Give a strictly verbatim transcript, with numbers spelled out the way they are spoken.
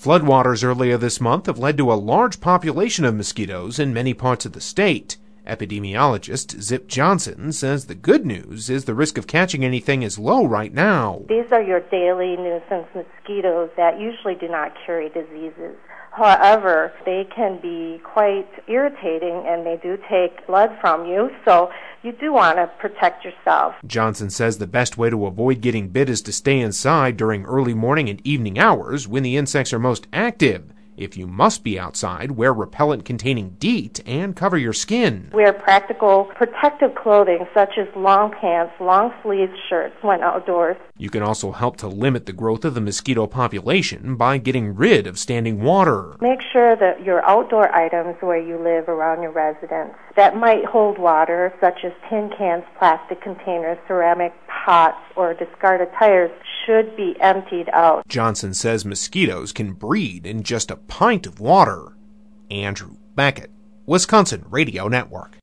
Floodwaters earlier this month have led to a large population of mosquitoes in many parts of the state. Epidemiologist Zip Johnson says the good news is the risk of catching anything is low right now. These are your daily nuisance mosquitoes that usually do not carry diseases. However, they can be quite irritating and they do take blood from you, so you do want to protect yourself. Johnson says the best way to avoid getting bit is to stay inside during early morning and evening hours when the insects are most active. If you must be outside, wear repellent-containing DEET and cover your skin. Wear practical protective clothing such as long pants, long-sleeved shirts when outdoors. You can also help to limit the growth of the mosquito population by getting rid of standing water. Make sure that your outdoor items where you live around your residence that might hold water, such as tin cans, plastic containers, ceramic pots, or discarded tires, should be emptied out. Johnson says mosquitoes can breed in just a pint of water. Andrew Beckett, Wisconsin Radio Network.